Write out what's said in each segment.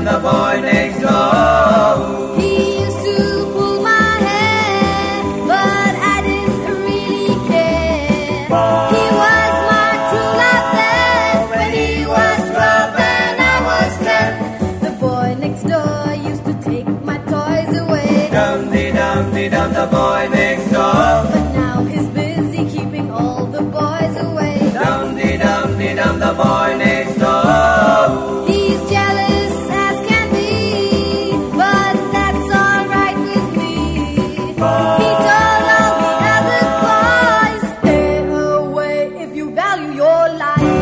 the boy next door. He used to pull my hair, but I didn't really care. He was my true love then, when he was 12 and I was 10. The boy next door used to take my toys away. Dum-dee-dum-dee-dum, the boy next door. But now he's busy keeping all the boys away. Dum-dee-dum-dee-dum, the boy next door. He's jealous as can be, but that's alright with me. He told all the other boys, stay away if you value your life.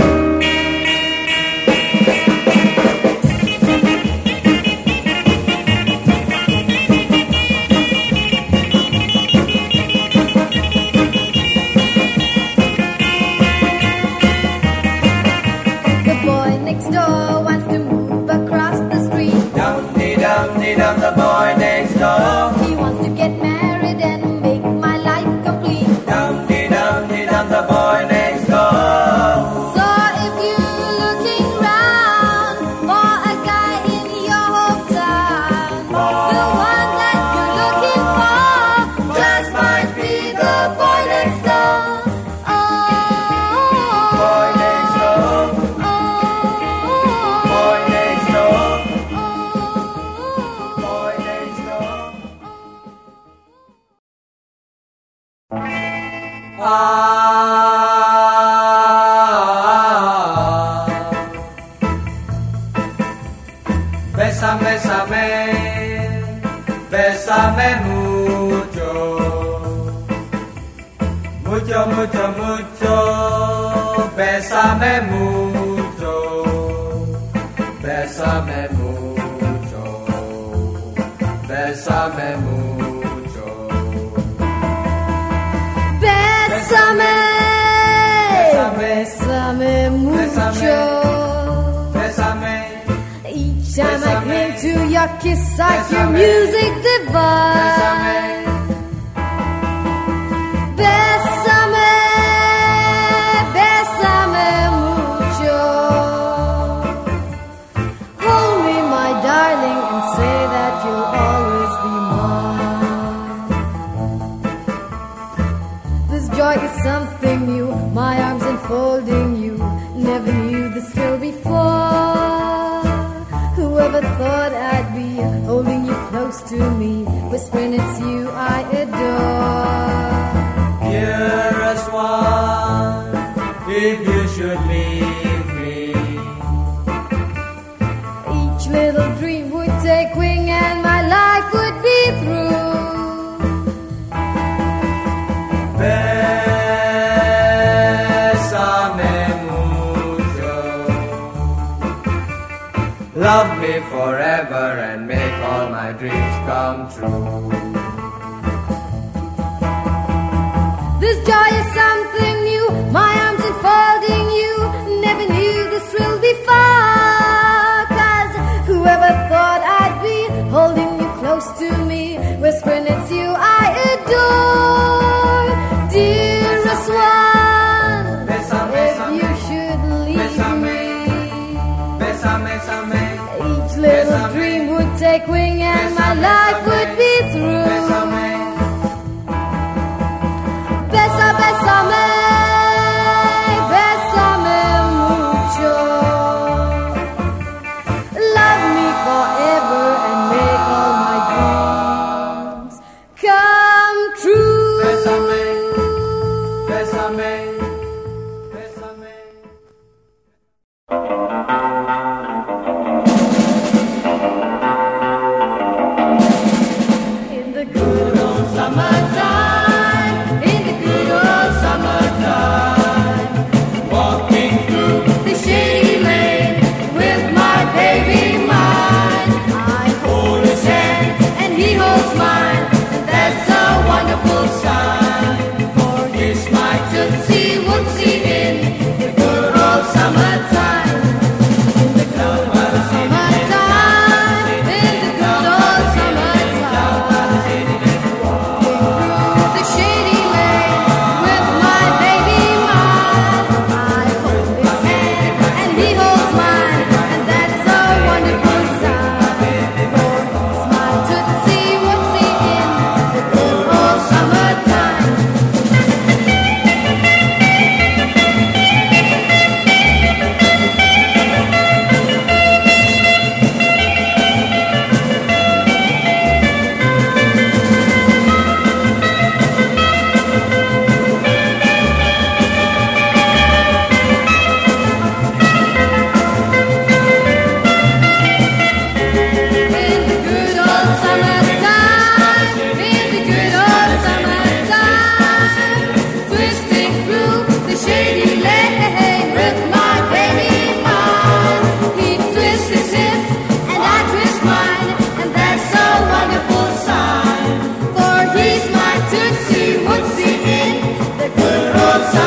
The boy next door wants to move across the street. Dum-dee-dum-dee-dum, the boy next door. He wants to get married and make my life complete. Dum-dee-dum-dee-dum, the boy next door. So if you're looking round for a guy in your hometown, the one that you're looking for just might be the boy next door. Boy next door. Boy next door. Boy next door. Bésame, bésame, bésame mucho, mucho, mucho, mucho, bésame mucho, bésame mucho, bésame mucho. Bésame, bésame mucho. Bésame, Each time I cling to your kiss, I hear Bésame. music divine. Bésame, bésame mucho. Hold me, my darling, and say that you'll always be mine. This joy is something new, my arms enfolding you. Never knew this thrill before. Whoever thought I'd be holding you close to me, whispering it's you I adore. dearest one, if you should leave me, Each little dream would take wing and my life would be through. bésame mucho. Love me forever and make all my dreams come true. This joy is something new, my arms enfolding you. Never knew this thrill before. 'Cause whoever thought I'd be holding you close to me, whispering it's you I adore. Dearest one, Bésame, if you should leave bésame, me, bésame, bésame, each little bésame, dream would take wing and my bésame, life would be through. bésame. Bésame, bésame, bésame mucho. Love me forever and make all my dreams come true. Bésame, bésame, bésame. outside.